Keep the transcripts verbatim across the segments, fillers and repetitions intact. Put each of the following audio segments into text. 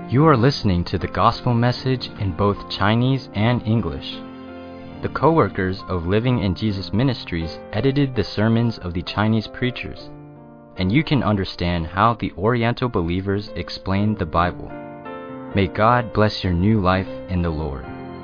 You are listening to the gospel message in both Chinese and English. The co-workers of Living in Jesus Ministries edited the sermons of the Chinese preachers, and you can understand how the Oriental believers explain the Bible. May God bless your new life in the Lord.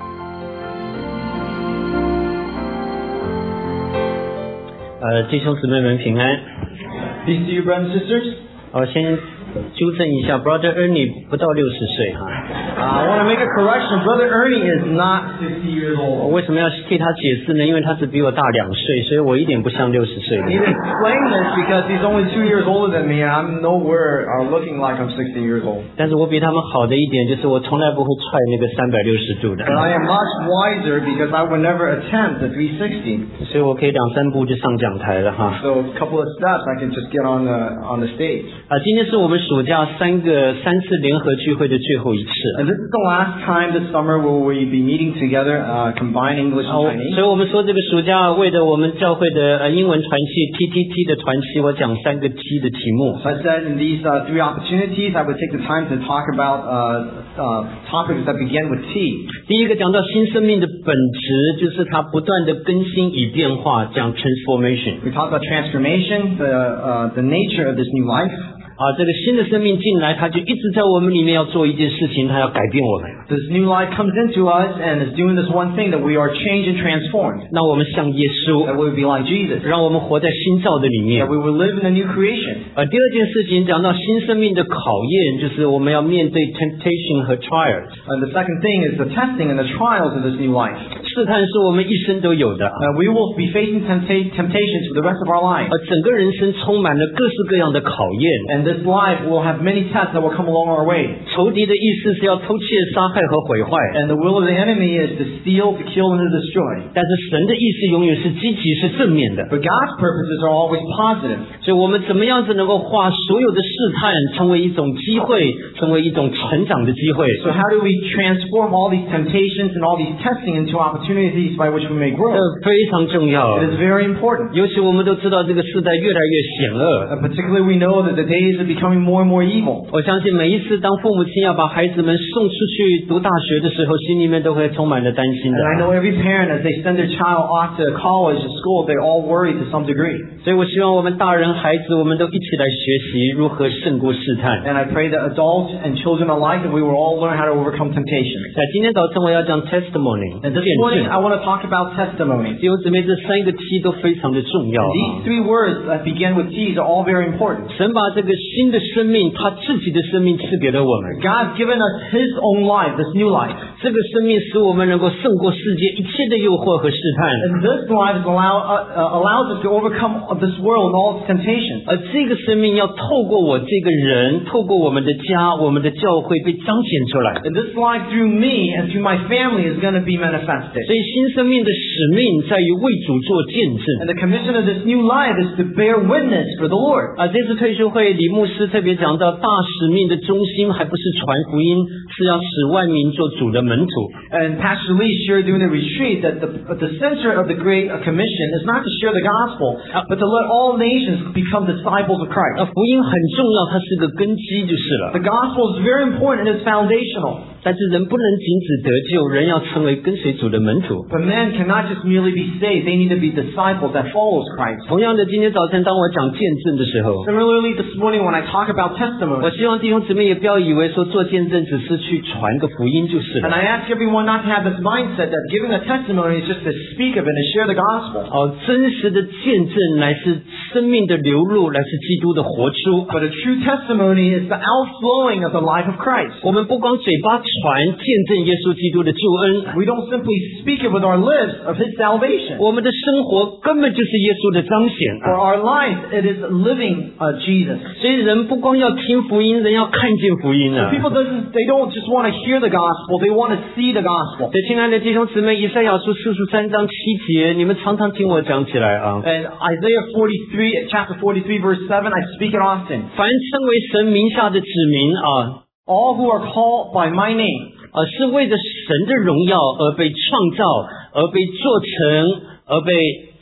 呃，弟兄姊妹们平安。 Peace to you, brothers and sisters. 我先纠正一下 ，Brother Ernie 不到六十岁哈。 Uh, I want to make a correction. Brother Ernie is not sixty years 我 old. 为什么要替他解释呢？因为他只比我大两岁，所以我一点不像六十岁的 I need to explain this because he's only two years older than me, and I'm nowhere uh, looking like I'm sixty years old. 但是我比他们好的一点就是我从来不会踹那个三百六十度的， But I am much wiser because I would never attempt the three sixty. 所以我可以两三步就上讲台了哈。 So a couple of steps, I can just get on the on the stage. 啊，今天是我们暑假三个三次联合聚会的最后一次。 And this is the last time this summer where we be meeting together, uh, combine English 啊， and 我 Chinese. 所以我们说这个暑假为了我们教会的呃英文团契 T T T 的团契，我讲三个 T 的题目。 So I said in these uh, three opportunities, I would take the time to talk about uh, uh, topics that begin with T. 第一个讲到新生命的本质，就是它不断的更新与变化，讲 transformation。 We talk about transformation, the uh, the nature of this new life. 啊，这个新的生命进来，它就一直在我们里面要做一件事情，它要改变我们， This new life comes into us and is doing this one thing that we are changed and transformed. 让我们像耶 That 稣， we would be like Jesus. 让我们活在新造的里面 That。we would live in a new creation. 呃，第二件事情讲到新生命的考验，就是我们要面对 temptation 和 trials。 And the second thing is the testing and the trials of this new life. 试探是我们一生都有的， Uh, we will be facing tempta- temptations for the rest of our lives. 而整个人生充满了各式各样的考验。 And this life will have many tests that will come along our way. 仇敌的意思是要偷窃、杀害和毁坏， And the will of the enemy is to steal, to kill, and to destroy. 但是神的意思永远是积极、是正面的。 But God's purposes are always positive. 所以我们怎么样子能够化所有的试探成为一种机会，成为一种成长的机会？ So how do we transform all these temptations and all these testing into opportunities by which we may 这 grow? 非常重要。 It is very important. 尤其我们都知道这个时代越来越险恶。 And particularly we know that the days are becoming more and more evil. 我相信每一次当父母亲要把孩子们送出去读大学的时候，心里面都会充满了担心 And I 的。 know every parent, as they send their child off to college or school, they all worry to some degree. 所以我希望我们大人孩子，我们都一起来学习如何胜过试探。 And I pray that adults and children alike, that we will all learn how to overcome temptation. 在今天早晨我要讲 testimony， And this 见 morning, 证。 I want to talk about testimonies. 弟兄姊妹，这三个 T 都非常的重要啊。 These three words that begin with T's are all very important. 神把这个新的生命，他自己的生命赐给了我们。 God's given us His own life, this new life. 这个生命使我们能够胜过世界一切的诱惑和试探。 And this life allow, uh, uh, allows us to overcome this world and all its temptations. 而这个生命要透过我这个人，透过我们的家、我们的教会被彰显出来。 And this life through me and through my family is going to be manifested. 所以新生命的使命在于为主做见 And 证。 the commission of this new life is to bear witness for the Lord. 啊，这次退休会李牧师特别讲到，大使命的中心还不是传福音，是要使万民做主的门徒。 And Pastor Lee shared during the retreat that the, the center of the Great Commission is not to share the gospel, but to let all nations become disciples of 啊， Christ. 福音很重要，它是个根基就是了。 The gospel is very important and it's foundational. 但是人不能仅只得救，人要成为跟随主的门徒。 But men cannot just merely be saved, they need to be disciples that follows Christ. 同样的，今天早晨当我讲见证的时候， Similarly, this morning when I talk about 我 testimony, 希望弟兄姊妹也不要以为说做见证只是去传个福音就是 and 了。 I ask everyone not to have this mindset that giving a testimony is just to speak of it and share the gospel. 哦，真实的见证乃是生命的流露，乃是基督的活出。 But a true testimony is the outflowing of the life of Christ. 我们不光嘴巴传见证耶稣基督的救恩， We don't simply speak it with our lips of His salvation. 我们的生活根本就是耶稣的彰显 For 啊！ our life, it is living uh, Jesus. 所以人不光要听福音，人要看见福音啊！ People doesn't, they don't just want to hear the gospel, they want to see the gospel. 所以，亲爱的弟兄姊妹，以赛亚书四十三章七节，你们常常听我讲起来啊。 And Isaiah forty-three, chapter forty-three, verse seven, I speak it often. 凡称为神名下的子民啊， All who are called by my name, 呃，是为着神的荣耀而被创造，而被做成，而被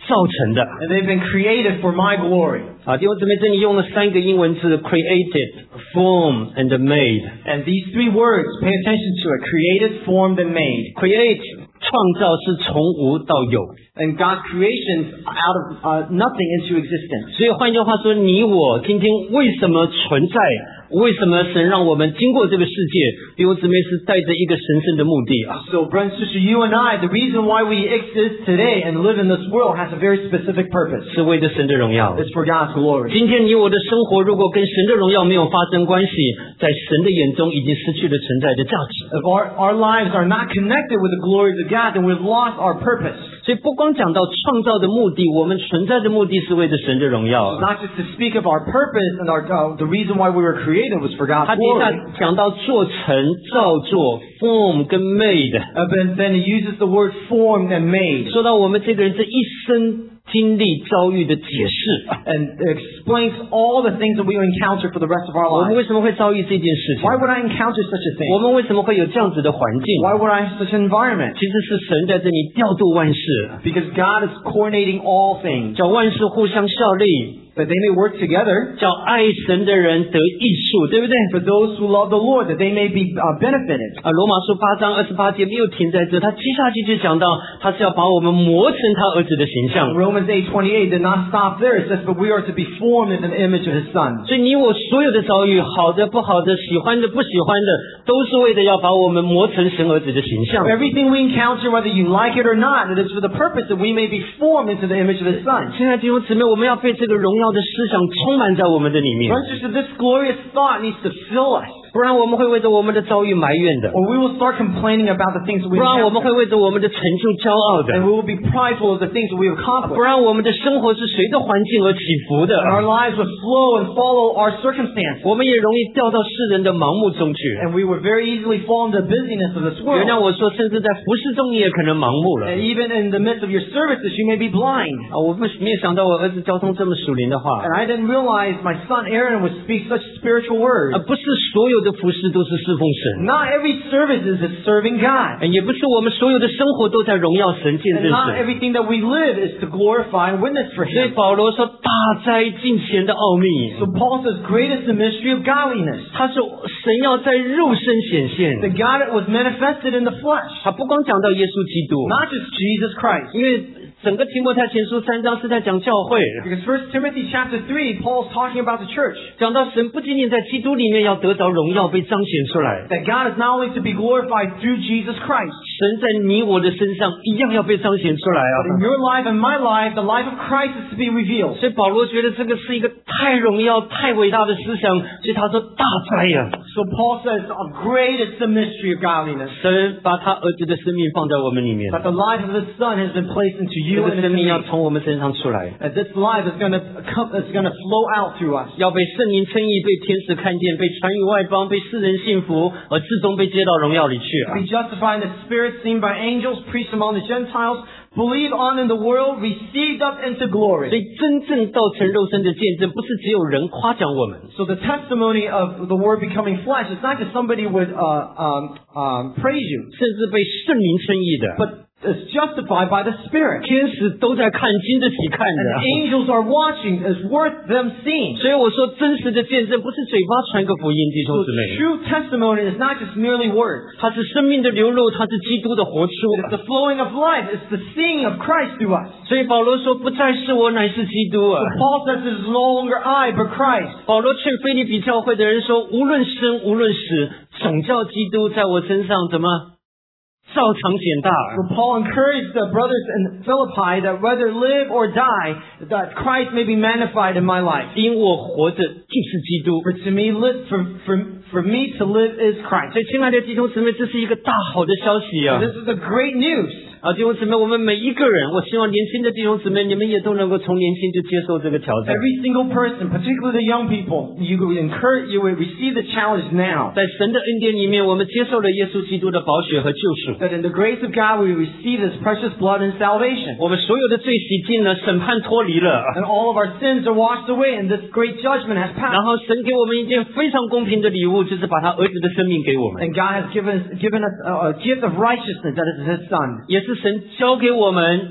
造成的。 And they've been created for my glory. 啊，弟兄姊妹，这里用了三个英文字 ：created, formed, and made. And these three words, pay attention to it. Created, formed, and made. Create 创造是从无到有， And God's creations out of uh, nothing into existence. 所以换句话说，你我今天为什么存在？为什么神让我们经过这个世界？弟兄姊妹是带着一个神圣的目的啊！ So, brothers and sisters, you and I, the reason why we exist today and live in this world has a very specific purpose. 是为着神的荣耀。 It's for God's glory. 今天你我的生活如果跟神的荣耀没有发生关系，在神的眼中已经失去了存在的价值。 If our, our lives are not connected with the glories of God, then we've lost our purpose. 所以不光讲到创造的目的，我们存在的目的是为着神的荣耀。 Not just to speak of our purpose and our, uh, the reason why we were created was for God's 他底下 glory. 讲到做成、造作、form 跟 made， Uh, but then it uses the word formed and made. 说到我们这个人这一生经历遭遇的解释。 And it explains all the things that we encounter for the rest of our 我们 lives. 为什么会遭遇这件事情？ Why would I encounter such a 我 thing? 们为什么会有这样子的环境？ Why would I have such an environment? 其实是神在这里调度万事， Because God is coordinating all things, 叫万事互相效力， that they may work together 叫爱神的人得益处，对不对？ for those who love the Lord, that they may be uh, benefited. 啊，罗马书八章二十八节没有停在这，他接下去就讲到，他是要把我们磨成他儿子的形象。 Romans eight twenty-eight did not stop there. It says, but we are to be formed in the image of His Son. 所以你我所有的遭遇，好的、不好的、喜欢的、不喜欢的，都是为了要把我们磨成神儿子的形象。 Everything we encounter, whether you like it or not, it is for the purpose that we may be formed into the image of His Son. 现在弟兄姊妹，我们要被这个荣耀的思想充满在我们的里面， Brothers and sisters, this glorious thought needs to fill us, 不然我们会为着我们的遭遇埋怨的， or we will start complaining about the things that 不 we 然我们会 encounter, 为着我们的成就骄傲 and 的， we will be prideful of the things that we have 不 accomplished. 然我们的生活是随着环境而起伏的， And our lives would flow and follow our circumstances. 我们也容易掉到世人的盲目中去。 And we would very easily fall into the busyness of this 原 world. 谅我说，甚至在服侍中你也可能盲目了。 And even in the midst of your services, you may be blind. 啊，我不没有想到我儿子交通这么属灵的话， And I didn't realize my son Aaron would speak such spiritual 啊， words. 不是所有的服侍都是侍奉神， Not every service is serving God. 也不是我们所有的生活都在荣耀神、见 And 证 not 神。 everything that we live is to glorify and witness for 所以 Him. 保罗说，大哉近前的奥秘， So Paul says, great is the mystery of godliness. 他说神要在肉身显现。 That God was manifested in the flesh. 他不光讲到耶稣基督， Not just Jesus Christ. 因为整个提摩太前书三章是在讲教会， Because First Timothy chapter three, Paul's talking about the church. 讲到神不仅仅在基督里面要得着荣耀被彰显出来， That God is not only to be glorified through Jesus Christ, 神在你我的身上一样要被彰显出来 but in 啊！ your life and my life, the life of Christ is to be revealed. 所以保罗觉得这个是一个太荣耀、太伟大的思想，所以他说大哉呀！ So Paul says, oh, great is the mystery of godliness. 神把他儿子的生命放在我们里面， That the life of the Son has been placed into 这 you 个 and 生 into 命要 me. 从我们身上出来， That this life is going to come, is going to flow out through us. 要被圣灵称义，被天使看见，被传于外邦，被世人信服，而最终被接到荣耀里去啊 Be！ justified in the Spirit, seen by angels, preached among the Gentiles, believed on in the world, received up into 所 glory. 以真正道成肉身的见证，不是只有人夸奖我们， So the testimony of the Word becoming flesh is not just somebody would uh, um, um, praise you, 甚至被圣灵称义的， but is justified by the Spirit. 天使都在看，经得起看 And 的。 angels are watching, is worth them seeing. 所以我说，真实的见证不是嘴巴传个福音，弟兄 So 姊妹， true testimony is not just merely words. 它是生命的流露，它是基督的活出。 It's the flowing of life. It's the seeing of Christ through us. 所以保罗说，不再是我，乃是基督啊 So！Paul says it is no longer I, but Christ. 保罗劝腓立比教会的人说，无论生无论死，总叫基督在我身上怎么照常显大。 So Paul encouraged the brothers in Philippi that whether live or die, that Christ may be magnified in my life. 因我活着就是基督。 For to me, live for, for, for me to live is Christ. 所以，亲爱的弟兄姊妹，这是一个大好的消息啊！ This is a great news. 啊，弟兄姊妹，我们每一个人，我希望年轻的弟兄姊妹，你们也都能够从年轻就接受这个挑战。 Every single person, particularly the young people, you would encourage, you would receive the challenge now. 在神的恩典里面，我们接受了耶稣基督的宝血和救赎， That in the grace of God we receive His precious blood and salvation. 我们所有的罪洗净了，审判脱离了。 And all of our sins are washed away and this great judgment has 然 passed. 后神给我们一件非常公平的礼物，就是把他儿子的生命给我们， And God has given us, given us a, a gift of righteousness that is His Son. 也是神交给我们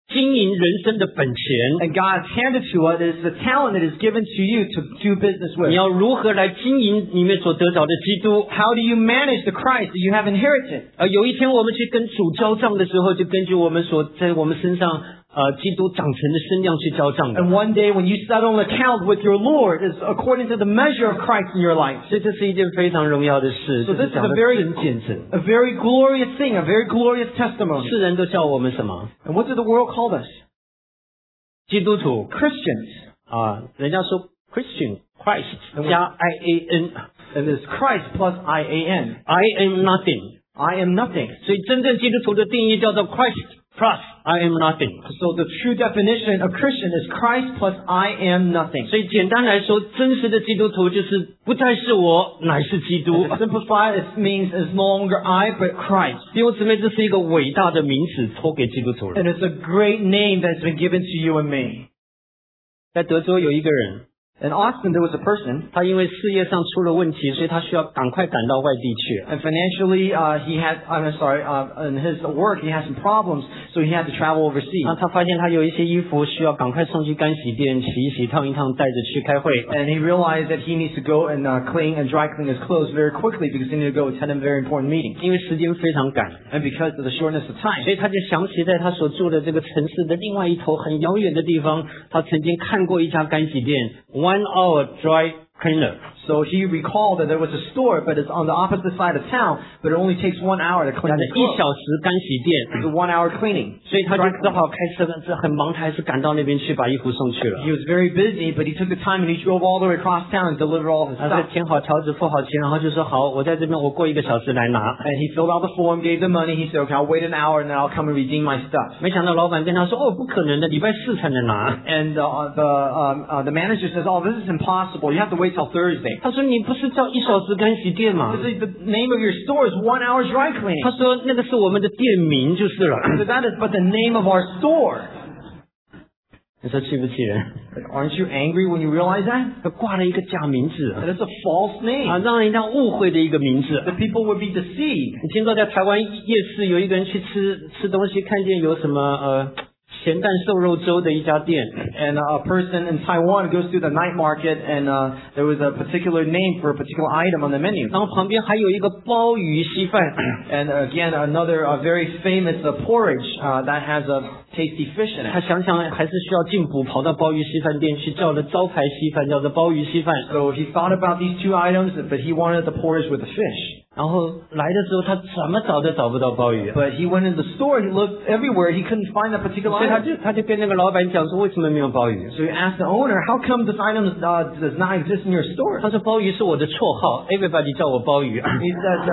经营人生的本钱。 And God's handed to us is the talent that is given to you to do business 你 with. 要如何来经营里面所得着的基督？ How do you manage the Christ that you have inherited? 呃，有一天我们去跟主交账的时候，就根据我们所在我们身上呃基督长成的身量去交账的。 And one day when you settle an account with your Lord is according to the measure of Christ in your life. 所以这是一件非常荣耀的事， So 这 this 是 is 讲 a 的 very, 真见证。 a very glorious thing, a very glorious testimony. 世人都叫我们什么？ And what did the world call us? 基督徒 Christians. 啊，人家说 Christian Christ 加 I A N， And there's Christ plus I A N. I am nothing。 I am nothing. 所以真正基督徒的定义叫做 Christ plus I am nothing。 So the true definition of Christian is Christ plus I am nothing. 所以简单来说，真实的基督徒就是不再是我，乃是基督。 To simplify, it means it's no longer I, but Christ. 弟兄姊妹，这是一个伟大的名词，托给基督徒了。 And it's a great name that's been given to you and me. 在德州有一个人， In Austin, there was a person, 他因为事业上出了问题，所以他需要赶快赶到外地去。 and financially, uh, he had, I'm sorry, uh, in his work, he had some problems, so he had to travel 那 overseas. 他发现他有一些衣服需要赶快送去干洗店洗一洗、烫一烫，带着去开会。 And he realized that he needs to go and uh, clean and dry clean his clothes very quickly because he needed to go attend a very important meeting. 因为时间非常赶， And because of the shortness of time. 所以他就想起在他所住的这个城市的另外一头很遥远的地方，他曾经看过一家干洗店 ，one hour dry cleaner。 So he recalled that there was a store, but it's on the opposite side of town, but it only takes one hour to 讲 clean 的 the 一 clothes. 小时干洗店， It's a one hour cleaning. 所以他就只好开车，这很忙，他还是赶到那边去把衣服送去了。 He was very busy, but he took the time and he drove all the way across town and delivered all his 他在 stuff. 填好条子、付好钱，然后就说好，我在这边，我过一个小时来拿。 And he filled out the form, gave the money. He said, okay, I'll wait an hour and then I'll come and redeem my stuff. 没想到老板跟他说，哦，不可能的，礼拜四才能拿。 And uh, the um, uh, the manager says, oh, this is impossible. You have to wait till Thursday. 他说你不是叫一小时干洗店吗？ This is the name of your store is one hour dry 他 cleaning. 说那个是我们的店名就是了。 So that is but the name of our store. 你说气不气人？ Aren't you angry when you realize that? 他挂了一个假名字 That it's a false 啊， name. 让人家误会的一个名字。 The people would be deceived. 你听说在台湾夜市有一个人去吃吃东西，看见有什么呃咸蛋瘦肉粥的一家店， And uh, a person in Taiwan goes through the night market, and uh, there was a particular name for a particular item on the menu. 然后旁边还有一个鲍鱼稀饭。 And again, another uh, very famous uh, porridge uh, that has a tasty fish in 他 it. 想想还是需要进补，跑到鲍鱼稀饭店去叫了招牌稀饭，叫做鲍鱼稀饭。 So he thought about these two items, but he wanted the porridge with the fish. 然后来的时候他怎么找都找不到鲍鱼， But he went in the store, he looked everywhere, he couldn't find that particular 所以他 item. 就他就跟那个老板讲说为什么没有鲍鱼？ So he asked the owner, how come this item uh, does not exist in your store? 他说鲍鱼是我的绰号 ，everybody 叫我鲍鱼。 He said,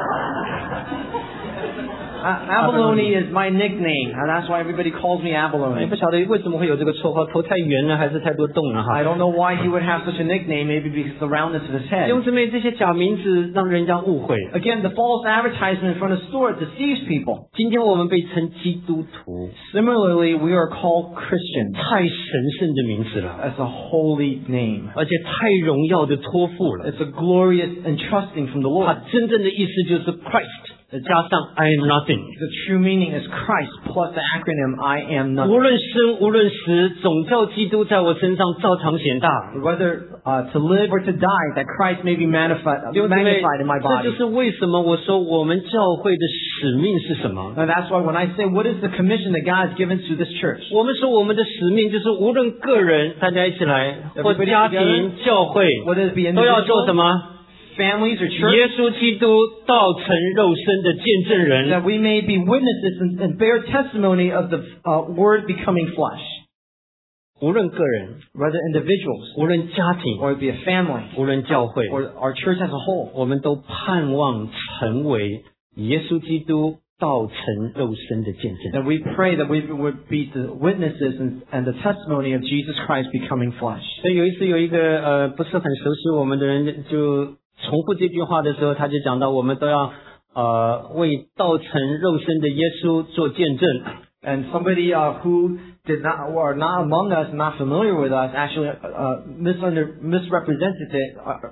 uh, a- abalone is my nickname, and that's why everybody calls me 也 abalone. 不晓得为什么会有这个绰号，头太圆了还是太多洞了哈 I。don't know why he would have such a nickname, maybe because of the roundness of his 弟 head. 兄姊妹，这些假名字让人家误会。 Again, the false advertisement in front of the store deceives people. 今天我们被称基督徒， Similarly, we are called Christians. 太神圣的名字了， That's a holy name. 而且太荣耀的托付了。 It's a glorious entrusting from the 它 Lord. 真正的意思就是 Christ 加上 I am nothing。 The true meaning is Christ plus the acronym I am 无 nothing. 论生无论死，总叫基督在我身上照常显大。 Whether uh, to live or to die, that Christ may be magnified, 弟兄姊妹， magnified in my 这 body. 就是为什么我说我们教会的使命是什么？ And that's why when I say what is the commission that God has given to this church, 我们说我们的使命就是无论个人，大家一起来，或 Everybody 家庭、教会， whether it be 都要做 individuals, 什么？ families, or church, 耶稣基督道成肉身的见证人。 that we may be witnesses and, and bear testimony of the uh, Word becoming flesh. 无论个人， Whether individuals, 无论家庭， or it be a family, 无论教会， or our church as a whole, 我们都盼望成为耶稣基督道成肉身的见证。 that we pray that we would be the witnesses and, and the testimony of Jesus Christ becoming flesh. 所以有一次有一个呃不是很熟悉我们的人就重复这句话的时候，他就讲到我们都要呃为道成肉身的耶稣做见证。 And somebody uh, who did not, or are not among us, not familiar with us, actually uh, misunder, misrepresented it. Uh,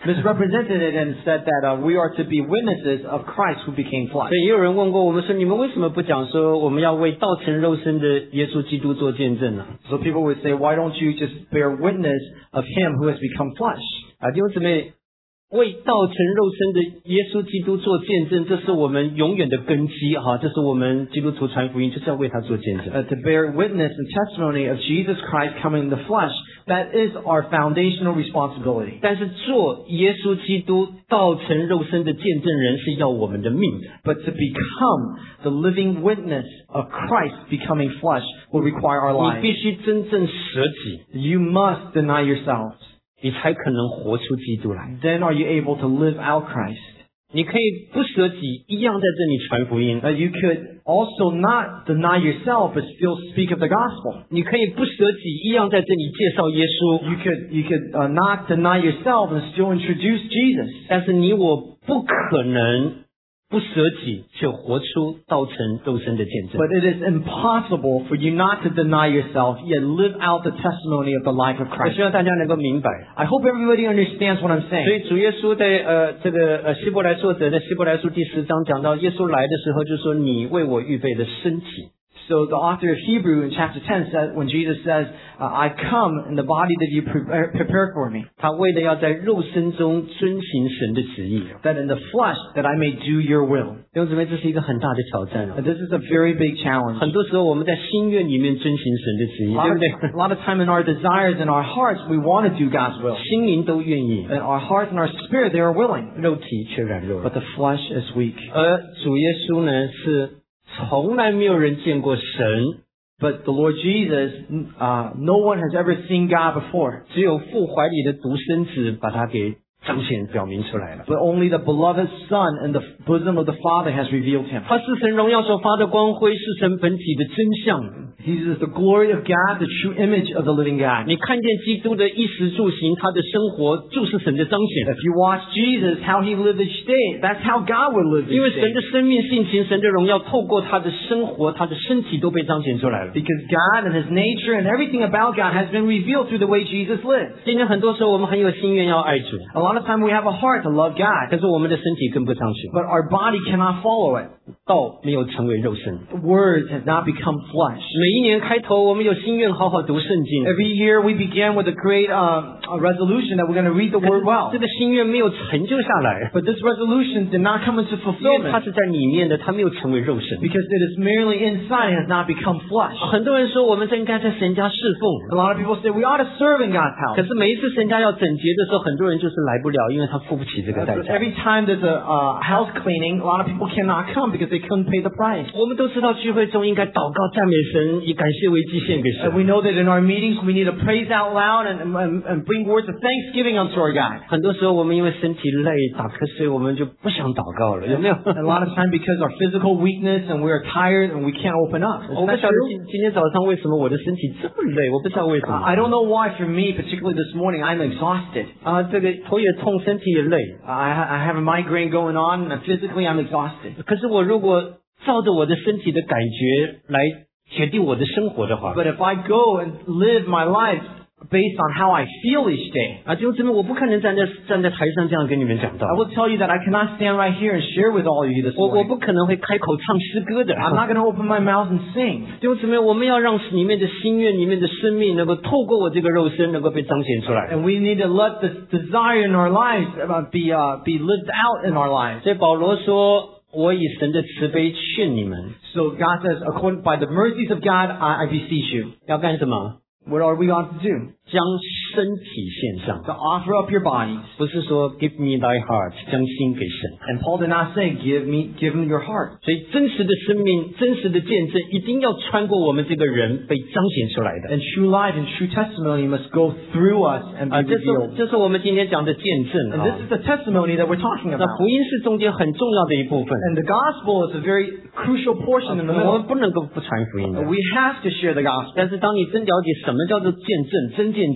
misrepresented it and said that uh, we are to be witnesses of Christ who became flesh. 所以也有人问过我们说，你们为什么不讲说我们要为道成肉身的耶稣基督做见证呢？ So people would say, why don't you just bear witness of him who has become flesh? 啊，弟兄姊妹，为道成肉身的耶稣基督做见证，这是我们永远的根基哈，这是我们基督徒传福音就是要为他做见证。 Uh, to bear witness and testimony of Jesus Christ coming in the flesh, that is our foundational responsibility. 但是做耶稣基督道成肉身的见证人是要我们的命的。 But to become the living witness of Christ becoming flesh will require our 你 lives. 必须真正舍己， You must deny yourselves. 你才可能活出基督来。 Then are you able to live out Christ? 你可以不舍己，一样在这里传福音。 Uh, you could also not deny yourself but still speak of the gospel. 你可以不舍己，一样在这里介绍耶稣。 You could you could uh, not deny yourself and still introduce Jesus. 但是你我不可能不舍己，却活出道成肉身的见证。 But it is impossible for you not to deny yourself yet live out the testimony of the life of 我 Christ. 希望大家能够明白。 I hope everybody understands what I'm 所 saying. 以主耶稣在呃这个呃希伯来作者在希伯来书第十章讲到耶稣来的时候，就说你为我预备的身体。 So the author of Hebrew in chapter ten said, when Jesus says, uh, I come in the body that you prepare, prepared for me, 他为了要在肉身中遵行神的旨意。 that in the flesh that I may do your will. 弟兄姊妹，这是一个很大的挑战啊！ And this is a very big challenge. 很多时候我们在心愿里面遵行神的旨意， A 对 lot, 不对？ of, a lot of time in our desires and our hearts, we want to do God's will. 心灵都愿意， And our hearts and our spirit, they are willing. 肉体却软弱。 But the flesh is weak. 而主耶稣呢，是从来没有人见过神， But the Lord Jesus, uh, no one has ever seen God before. 只有父怀里的独生子把他给彰显表明出来了。 But only the beloved Son in the bosom of the Father has revealed him. 他是神荣耀所发的光辉，是神本体的真相。 He is the glory of God, the true image of the living God. 你看见基督的衣食住行，他的生活就是神的彰显。 If you watch Jesus, how he lived each day, that's how God would live 因为 each 神 day. 的生命性情、神的荣耀，透过他的生活、他的身体都被彰显出来了。 Because God and his nature and everything about God has been revealed through the way Jesus lived. 今天很多时候我们很有心愿要爱主， A lot of time we have a heart to love God, 可是我们的身体跟不上去， but our body cannot follow it. 道没有成为肉身。 The word has not become flesh. 每一年开头，我们有心愿好好读圣经， Every year we begin with a great um, a resolution that we're going to read the 可 word 是 well. 这个心愿没有成就下来， But this resolution did not come into 因为它 fulfillment 是在里面的，它没有成为肉身。 because it is merely inside and has not become flesh. 很多人说我们应该在神家侍 A 奉， lot of people say we ought to serve in God's 可 house. 是每一次神家要整洁的时候，很多人就是来不了，因为他付不起这个代 But 价。 every time there's a uh, house cleaning, a lot of people cannot come because they couldn't pay the price. 我们都知道聚会中应该祷告赞美神，以感谢为祭献给 And 神。 we know that in our meetings we need to praise out loud and, and, and bring words of thanksgiving unto our God. 很多时候我们因为身体累打瞌睡，我们就不想祷告了，有没有？ And a lot of time because our physical weakness and we are tired and we can't open up. 我 Is 不 that 晓得 true? 今今天早上为什么我的身体这么累，我不知道为什么。 I don't know why for me, particularly this morning, I'm exhausted. 啊，这个头也痛，身体也累。 I, ha- I have a migraine going on and physically I'm exhausted. 可是我如果照着我的身体的感觉来决定我的生活的话， But if I go and live my life based on how I feel each day, 啊，弟兄姊妹，我不可能站在站在台上这样跟你们讲道 I，will tell you that I cannot stand right here and share with all of you this 我我 morning. 不可能会开口唱诗歌的。 I'm not going to open my mouth and sing. 弟兄姊妹，我们要让里面的心愿、里面的生命能够透过我这个肉身，能够被彰显出来。 And we need to let this desire in our lives uh, be, uh, be lived out in our lives. 所以保罗说：“我以神的慈悲劝你们， So God says, according by the mercies of God, I, I beseech you. 要干什么？ What are we going to do? 将身体献上， To offer up your bodies. 不是说 give me thy heart，将心给神。 And Paul did not say, give me, give him your heart. 所以真实的生命、真实的见证，一定要穿过我们这个人被彰显出来的。 And true life and true testimony must go through us and be 啊，这是 revealed. 这是我们今天讲的见证 And 啊。 this is the testimony that we're talking 那 about. 福音是中间很重要的一部分， And the gospel is a very crucial portion in the 我们 middle. 不能够不传福音的。 We have to share the gospel. 但是当你真了解什么叫做见证、真见证的 But 时 if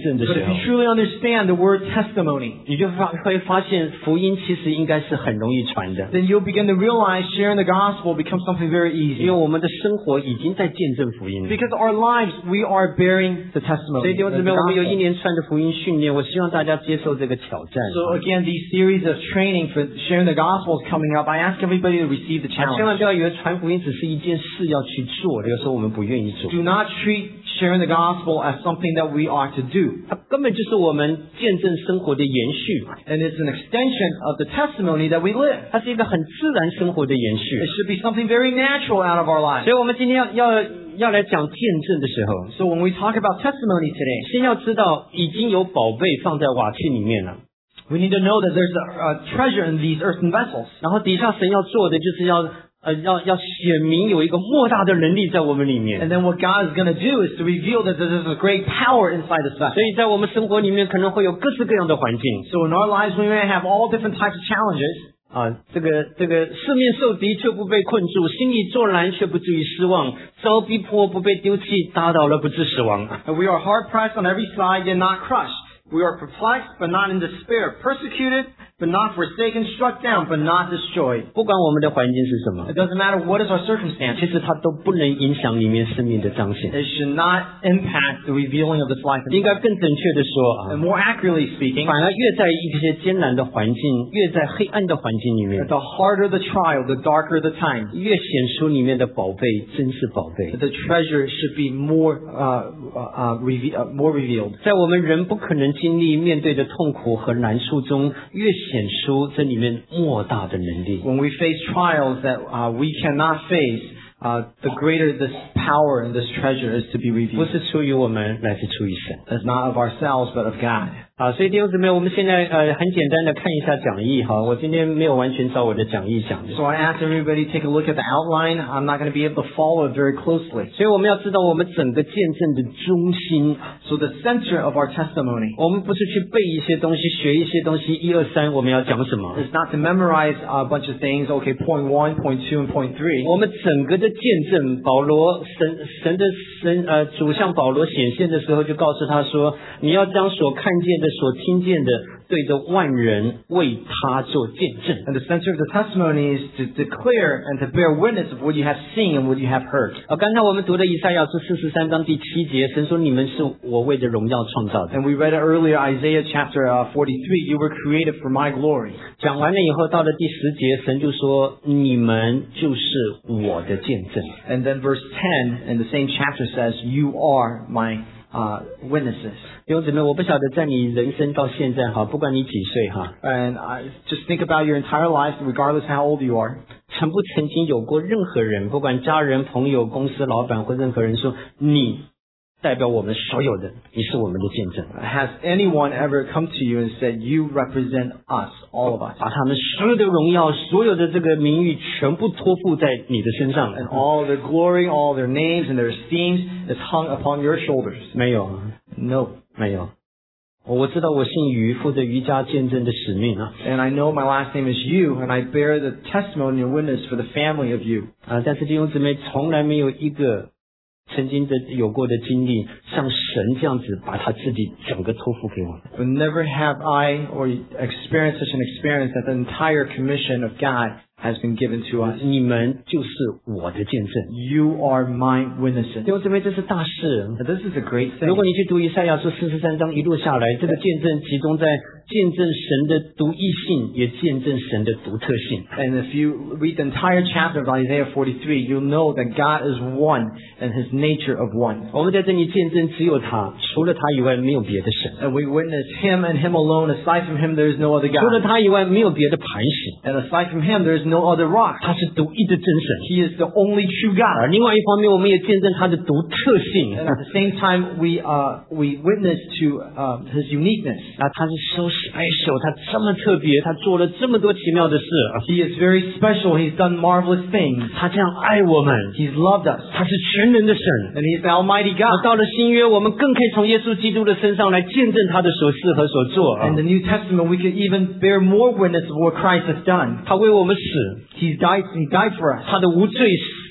候 you，truly understand the word testimony, 你就发会发现福音其实应该是很容易传的， then you'll begin to realize sharing the gospel becomes something very 因 easy. 为我们的生活已经在见证福音了。 Because our lives, we are bearing the 所 testimony. 以弟兄 of 姊 the 妹，我们有一 gospel. 连串的福音训练，我希望大家接受这个挑战。 So again, these series of training for sharing the gospel is coming up. I ask everybody to receive the 千 challenge. 万不要以为传福音只是一件事要去做的，有时候我们不愿意做。 Do not treat sharing the gospel as something that we ought to do. 它根本就是我们见证生活的延续， And it's an extension of the testimony that we live. 它是一个很自然生活的延续 It。should be something very natural out of our lives. 所以，我们今天要要要来讲见证的时候， So when we talk about testimony today, 先要知道已经有宝贝放在瓦器里面了， we need to know that there's a, a treasure in these earthen vessels. 然后底下神要做的就是要呃要要显明有一个莫大的能力在我们里 And 面。 then what God is going to do is to reveal that there's a great power inside this 所 vessel. 以在我们生活里面可能会有各式各样的环境 So in our lives, we may have all different types of challenges. 啊，这个这个四面受敌却不被困住，心里作难却不至于失望，遭逼迫不被丢弃，打倒了不致死亡。 And we are hard pressed on every side, yet not crushed. We are perplexed, but not in despair. Persecuted, but not forsaken. Struck down, but not destroyed. 不管我们的环境是什么， It doesn't matter what is our circumstance. 其实它都不能影响里面生命的彰显。 It should not impact the revealing of this life. 应该更准确的说 And 啊， more accurately speaking, 反而越在一些艰难的环境，越在黑暗的环境里面， the harder the trial, the darker the time. 越显出里面的宝贝真是宝贝。 The treasure should be more, uh, uh, uh, reve- uh, more revealed. 在我们人不可能经历面对的痛苦和难处中，越显出这里面莫大的能力。 When we face trials that uh, we cannot face, uh, the greater this power and this treasure is to be 不 revealed. 是出于我们，乃是出于神。 It's not of ourselves, but of God. 好，所以弟兄姊妹，我们现在呃很简单的看一下讲义哈。我今天没有完全照我的讲义讲的， So I asked everybody to take a look at the outline. I'm not going to be able to follow it very closely. 所以我们要知道我们整个见证的中心。 So the center of our testimony 我们不是去背一些东西，学一些东西，一二三，我们要讲什么？ is not to memorize a bunch of things. Okay, point one, point two, and point three. 我们整个的见证，保罗神神的神呃主向保罗显现的时候，就告诉他说，你要将所看见的、所听见的，对着万人为他做见证。 And the center of the testimony is to declare and to bear witness of what you have seen and what you have heard. 啊，刚才我们读的以赛亚书四十三章第七节，神说你们是我为着荣耀创造的。 And we read it earlier, Isaiah chapter uh, forty-three. You were created for my glory. 讲完了以后，到了第十节，神就说你们就是我的见证。 And then verse ten in the same chapter says, you are my uh, witnesses. 弟兄姊妹，我不晓得在你人生到现在哈，不管你几岁哈， And I just think about your entire life, regardless how old you are. 曾不曾经有过任何人，不管家人、朋友、公司老板或任何人说，你代表我们所有的，你是我们的见证， Has anyone ever come to you and said, you represent us, all of us? 把他们所有的荣耀、所有的这个名誉全部托付在你的身上 And all their glory, all their names and their esteems is hung upon your shoulders. 没有， No. 没有。我知道我姓于，负责瑜伽见证的使命啊 And I know my last name is you, and I bear the testimony and witness for the family of you. 啊！但是弟兄姊妹从来没有一个曾经的有过的经历，像神这样子把他自己整个托付给我们。 But never have I or experienced such an experience that the entire commission of God has been given to us. 你们就是我的见证。 You are my witnesses. 弟兄姊妹，这是大事。 Now, this is a great 如果 thing. 你去读以赛亚书四十三章一路下来，这个见证集中在见证神的独一性，也见证神的独特性。 And if you read the entire chapter of Isaiah forty-three, you'll know that God is one and His nature of one. 我们在这里见证只有他，除了他以外没有别的神， And we witness Him and Him alone. Aside from Him, there is no other 除了 God. 他以外没有别的磐石， And aside from Him, there is no other rock. 他是独一的真神。 He is the only true 而 God. 另外一方面，我们也见证他的独特性。 And at the same time, we uh, we witness to uh, His uniqueness. 啊，他是 so special，他这么特别，他做了这么多奇妙的事， He is very special. He's done marvelous things. 他这样爱我们， He's loved us. 他是全能的神。 And He's the Almighty 而 God. 到了新约，我们更可以从耶稣基督的身上来见证他的所事和所做。 In the New Testament, we can even bear more witness of what Christ has done. 他为我们死， He's died. He died for us. 他的无罪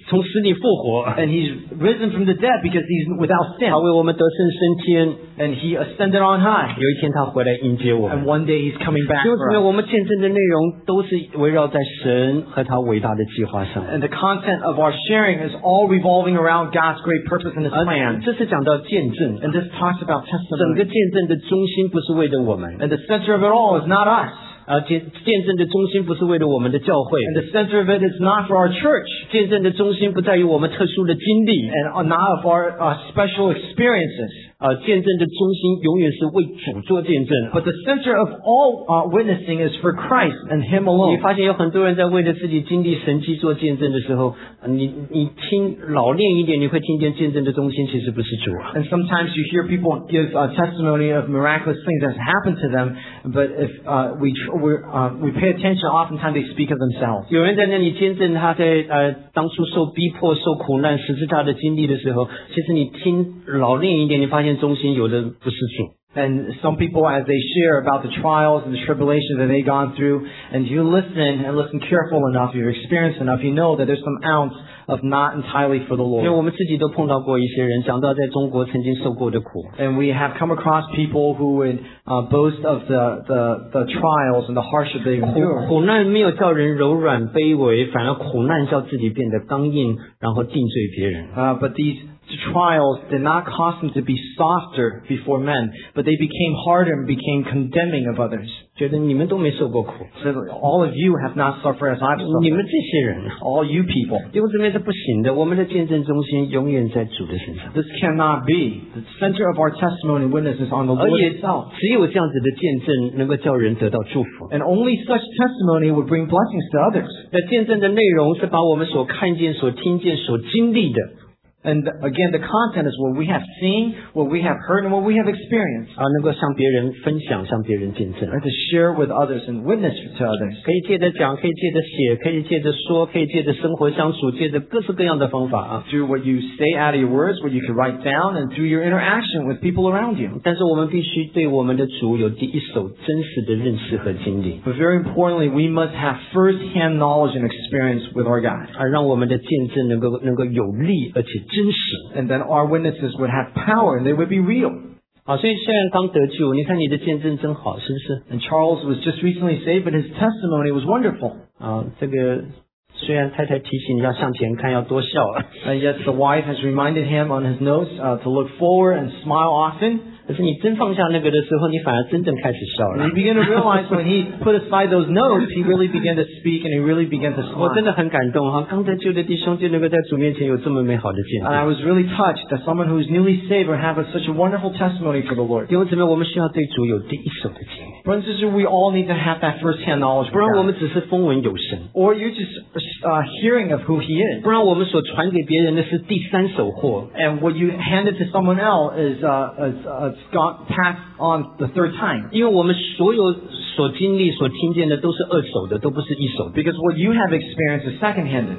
从死里复活， And he's risen from the dead because he's without sin. 他为我们得胜升天。 And he ascended on high. 有一天他回来迎接我 And 们。 one day he's coming back 弟兄姊 for 妹， us. 我们见证的内容都是围绕在神和他伟大的计划上。 And the content of our sharing is all revolving around God's great purpose and His 而 plan. 这是讲到见证， And this talks about 整个 testimony. 见证的中心不是为了我们， And the center of it all is not us. 啊，见见证的中心不是为了我们的教会， And the center of it is not for our church. 见证的中心不在于我们特殊的经历， And not of our uh, special experiences. 啊，见证的中心永远是为主做见证。 But the center of all uh, witnessing is for Christ and Him 你 alone. 发现有很多人在为了自己经历神迹做见证的时候，啊你你听老练一点，你会听见见证的中心其实不是主啊。 And sometimes you hear people give a testimony of miraculous things that happened to them, but if uh, we tr- we're, uh, we pay attention, oftentimes they speak of themselves. 有人在那里见证他在呃当初受逼迫、受苦难、十字架的经历的时候，其实你听老练一点，你发现中心有的不是主。 And some people, as they share about the trials and the tribulations that they've gone through, and you listen and listen careful enough, you're experienced enough, you know that there's some ounce of not entirely for the 因为 Lord. 我们自己都碰到过一些人，讲到在中国曾经受过的苦， And we have come across people who would uh, boast of the, the, the trials and the hardship they've 苦 endured. 苦难没有叫人柔软卑微，反而苦难叫自己变得刚硬，然后定罪别人。 Uh, but these trials did not cause them to be softer before men, but they became harder and became condemning of others. 觉得你们都没受过苦， So all of you have not suffered as I've 你 suffered. 们这些人， All you people. 弟兄姊妹是不行的。我们的见证中心永远在主的身上， This cannot be. The center of our testimony and witness is on the 而 Lord 也 Himself. 只有这样子的见证能够叫人得到祝福。 And only such testimony would bring blessings to others. 那见证的内容是把我们所看见、所听见、所经历的 And again, the content is what we have seen, what we have heard, and what we have experienced. 啊，能够向别人分享、向别人见证。 And to share with others and witness to others. 可以借着讲，可以借着写，可以借着说，可以借着生活相处，借着各式各样的方法啊。 Through what you say out of your words, what you can write down, and through your interaction with people around you. 但是我们必须对我们的主有第一手真实的认识和经历， But very importantly, we must have first-hand knowledge and experience with our God. 啊，让我们的见证能够能够有力而且真实。 And then our witnesses would have power and they would be real. 啊，所以虽然刚得救，你看你的见证真好，是不是？ And Charles was just recently saved, but his testimony was wonderful. 啊，这个虽然太太提醒你要向前看，要多笑啊， And yet the wife has reminded him on his notes uh, to look forward and smile often. 可是你真放下那个的时候，你反而真正开始笑 And 了 you。begin to realize when he put aside those notes, he really began to speak and he really began to 我真 smile. 的很感动哈，刚得救的弟兄就能够在主面前有这么美好的见 And I 证。 was really touched that someone who is newly saved would have a, such a wonderful testimony for the Lord. 弟兄姊妹，我们需要对主有第一手的经历， Brothers and sisters, we all need to have that first-hand knowledge 不 from 然我 God. 们只是风闻有声， Or you're just uh, hearing of who he is. 不然我们所传给别人的是第三手货。 And what you handed to someone else is, uh, is uh, it's got passed on the third time. 因为我们所有所经历、所听见的都是二手的，都不是一手的。 Because what you have experienced is second-handed.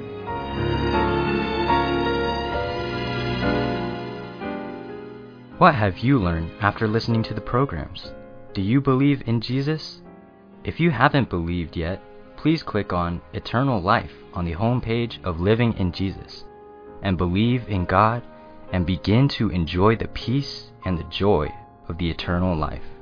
What have you learned after listening to the programs? Do you believe in Jesus? If you haven't believed yet, please click on Eternal Life on the homepage of Living in Jesus and believe in God and begin to enjoy the peace and the joy of the eternal life.